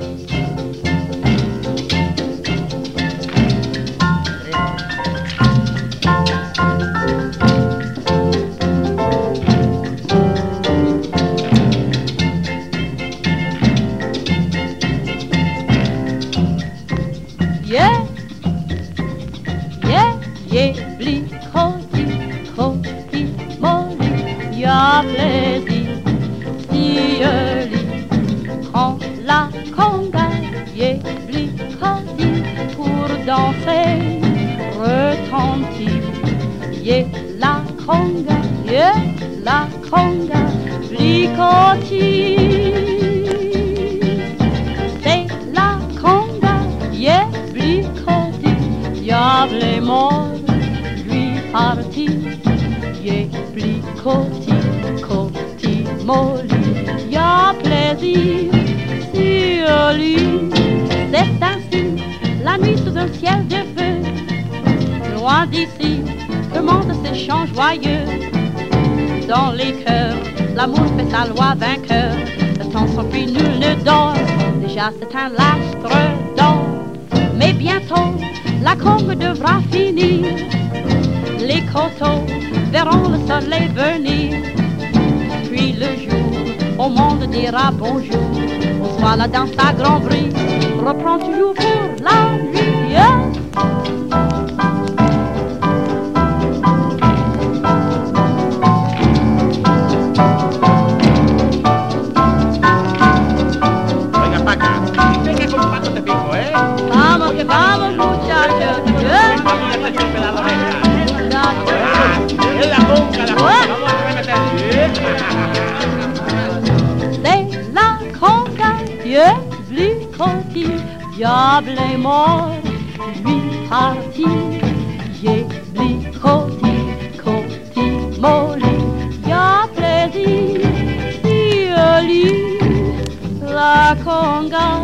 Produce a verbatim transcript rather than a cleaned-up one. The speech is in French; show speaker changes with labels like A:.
A: Yeah, yeah, yeah, bli, croti, croti, molli, y'a plaisir, si li, prends la conga, yeah, bli, croti, pour danser, retentir, yeah, la conga, yeah, la conga, bli, croti. Diable mort, lui parti, y'a pli coti, coti molli, y'a plaisir sur lui. C'est ainsi, la nuit sous un ciel de feu, loin d'ici, le monde s'échange joyeux. Dans les cœurs, l'amour fait sa loi vainqueur, le temps s'enfuit, nul ne dort, déjà c'est un lastre d'or. Mais bientôt, la congue devra finir, les coteaux verront le soleil venir. Puis le jour, au monde dira bonjour, au soir la danse à grand bruit reprend toujours pour la nuit. Yeah. Vamos que vamos muchachos.
B: Es la conga, la conga, vamos a remeter.
A: C'est la conga, Dieu, lui conti, diable est mort, lui parti, y'a lui coti, coti molli, y'a plaisir, si lui, la conga.